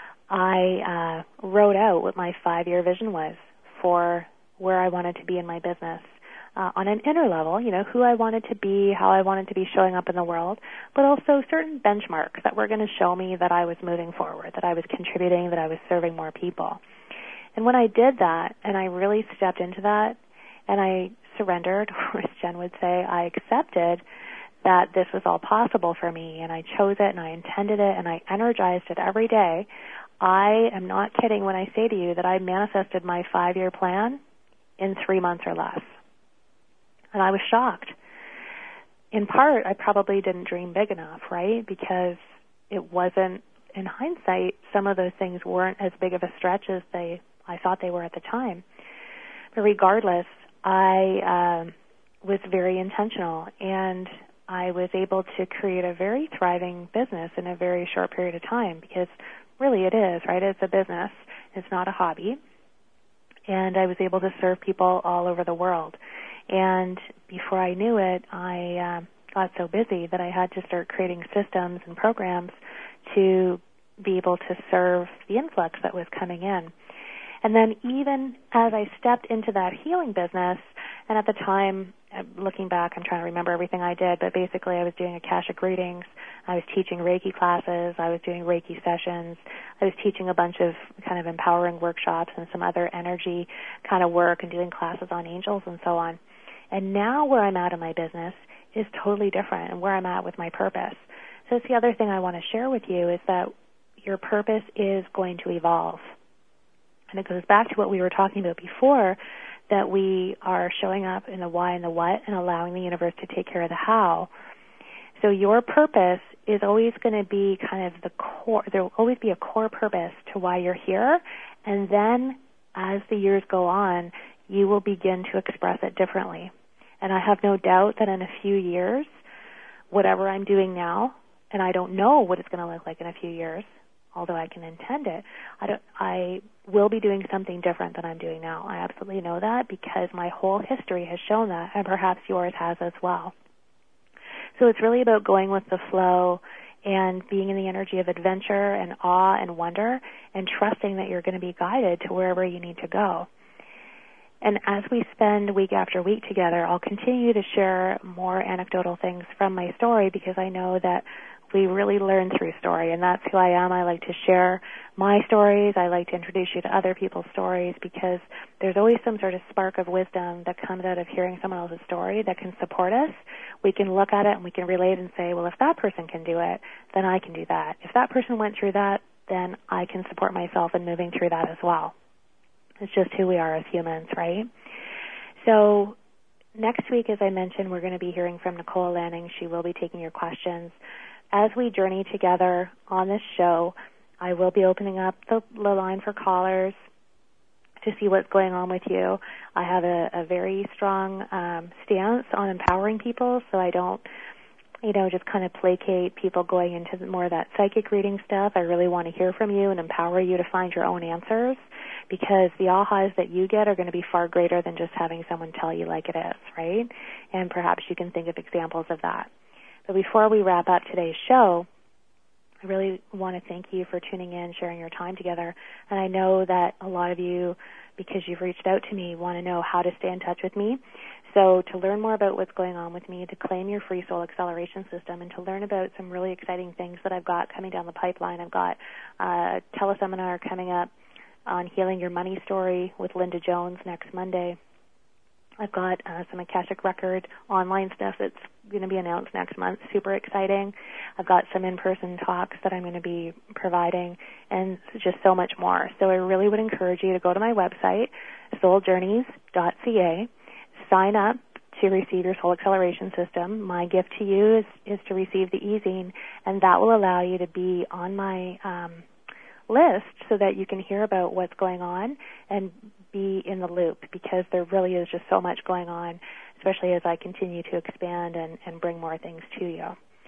I uh, wrote out what my five-year vision was for where I wanted to be in my business uh, on an inner level, you know, who I wanted to be, how I wanted to be showing up in the world, but also certain benchmarks that were going to show me that I was moving forward, that I was contributing, that I was serving more people. And when I did that, and I really stepped into that, and I surrendered, or as Jen would say, I accepted that this was all possible for me, and I chose it, and I intended it, and I energized it every day, I am not kidding when I say to you that I manifested my five-year plan in three months or less. And I was shocked. In part, I probably didn't dream big enough, right? Because it wasn't, in hindsight, some of those things weren't as big of a stretch as they I thought they were at the time. But regardless, I um, was very intentional, and I was able to create a very thriving business in a very short period of time, because really it is, right? It's a business. It's not a hobby. And I was able to serve people all over the world. And before I knew it, I uh, got so busy that I had to start creating systems and programs to be able to serve the influx that was coming in. And then even as I stepped into that healing business, and at the time, looking back, I'm trying to remember everything I did, but basically I was doing Akashic readings, I was teaching Reiki classes, I was doing Reiki sessions, I was teaching a bunch of kind of empowering workshops and some other energy kind of work and doing classes on angels and so on. And now where I'm at in my business is totally different, and where I'm at with my purpose. So that's the other thing I want to share with you, is that your purpose is going to evolve. And it goes back to what we were talking about before, that we are showing up in the why and the what and allowing the universe to take care of the how. So your purpose is always going to be kind of the core, there will always be a core purpose to why you're here, and then as the years go on, you will begin to express it differently. And I have no doubt that in a few years, whatever I'm doing now, and I don't know what it's going to look like in a few years, although I can intend it, I, don't, I will be doing something different than I'm doing now. I absolutely know that, because my whole history has shown that, and perhaps yours has as well. So it's really about going with the flow and being in the energy of adventure and awe and wonder, and trusting that you're going to be guided to wherever you need to go. And as we spend week after week together, I'll continue to share more anecdotal things from my story, because I know that we really learn through story, and that's who I am. I like to share my stories. I like to introduce you to other people's stories, because there's always some sort of spark of wisdom that comes out of hearing someone else's story that can support us. We can look at it and we can relate and say, well, if that person can do it, then I can do that. If that person went through that, then I can support myself in moving through that as well. It's just who we are as humans, right? So next week, as I mentioned, we're going to be hearing from Nicole Lanning. She will be taking your questions as we journey together on this show, I will be opening up the, the line for callers to see what's going on with you. I have a, a very strong um, stance on empowering people, so I don't, you know, just kind of placate people going into more of that psychic reading stuff. I really want to hear from you and empower you to find your own answers, because the ahas that you get are going to be far greater than just having someone tell you like it is, right? And perhaps you can think of examples of that. But before we wrap up today's show, I really want to thank you for tuning in, sharing your time together. And I know that a lot of you, because you've reached out to me, want to know how to stay in touch with me. So to learn more about what's going on with me, to claim your free soul acceleration system, and to learn about some really exciting things that I've got coming down the pipeline, I've got a teleseminar coming up on healing your money story with Linda Jones next Monday. I've got uh, some Akashic Record online stuff that's going to be announced next month. Super exciting. I've got some in-person talks that I'm going to be providing, and just so much more. So I really would encourage you to go to my website, soul journeys dot c a, sign up to receive your soul acceleration system. My gift to you is, is to receive the e-zine, and that will allow you to be on my um, list so that you can hear about what's going on and be in the loop, because there really is just so much going on, especially as I continue to expand and, and bring more things to you.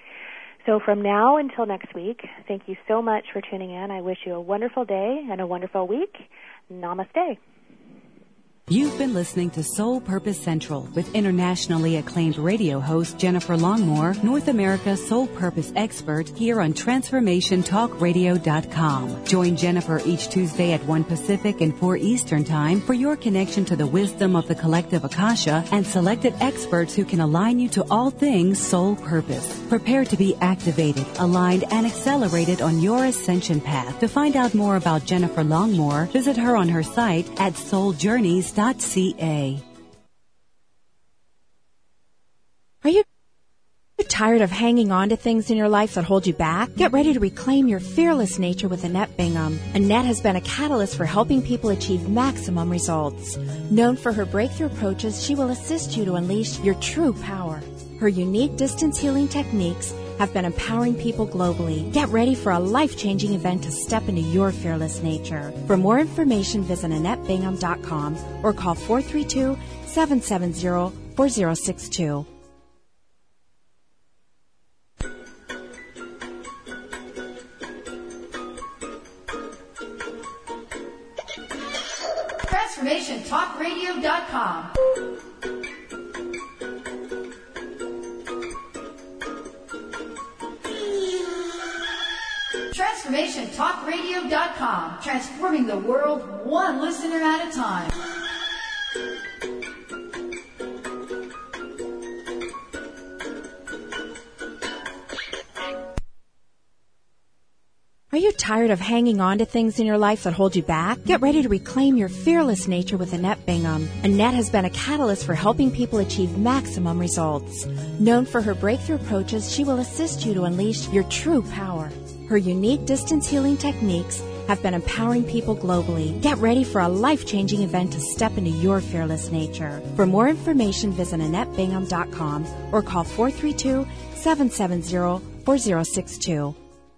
So from now until next week, thank you so much for tuning in. I wish you a wonderful day and a wonderful week. Namaste. You've been listening to Soul Purpose Central with internationally acclaimed radio host Jennifer Longmore, North America's Soul Purpose expert, here on Transformation Talk Radio dot com. Join Jennifer each Tuesday at one Pacific and four Eastern Time for your connection to the wisdom of the collective Akasha and selected experts who can align you to all things soul purpose. Prepare to be activated, aligned, and accelerated on your ascension path. To find out more about Jennifer Longmore, visit her on her site at soul journeys dot c a. Are you tired of hanging on to things in your life that hold you back? Get ready to reclaim your fearless nature with Annette Bingham. Annette has been a catalyst for helping people achieve maximum results. Known for her breakthrough approaches, she will assist you to unleash your true power. Her unique distance healing techniques have been empowering people globally. Get ready for a life-changing event to step into your fearless nature. For more information, visit Annette Bingham dot com or call four three two, seven seven zero, four zero six two. Transformation Talk Radio dot com. Transformation Talk Radio dot com. Transforming the world one listener at a time. Are you tired of hanging on to things in your life that hold you back? Get ready to reclaim your fearless nature with Annette Bingham. Annette has been a catalyst for helping people achieve maximum results. Known for her breakthrough approaches, she will assist you to unleash your true power. Her unique distance healing techniques have been empowering people globally. Get ready for a life-changing event to step into your fearless nature. For more information, visit Annette Bingham dot com or call four three two, seven seven zero, four zero six two.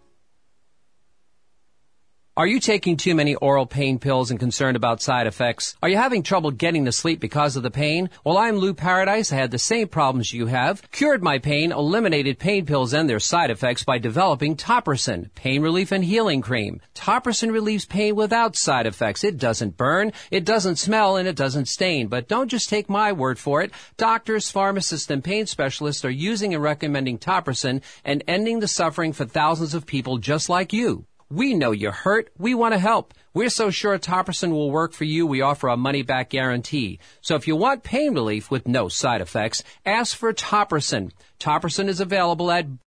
Are you taking too many oral pain pills and concerned about side effects? Are you having trouble getting to sleep because of the pain? Well, I'm Lou Paradise. I had the same problems you have. Cured my pain, eliminated pain pills and their side effects by developing Topricin, pain relief and healing cream. Topricin relieves pain without side effects. It doesn't burn, it doesn't smell, and it doesn't stain. But don't just take my word for it. Doctors, pharmacists, and pain specialists are using and recommending Topricin and ending the suffering for thousands of people just like you. We know you're hurt. We want to help. We're so sure Topricin will work for you, we offer a money-back guarantee. So if you want pain relief with no side effects, ask for Topricin. Topricin is available at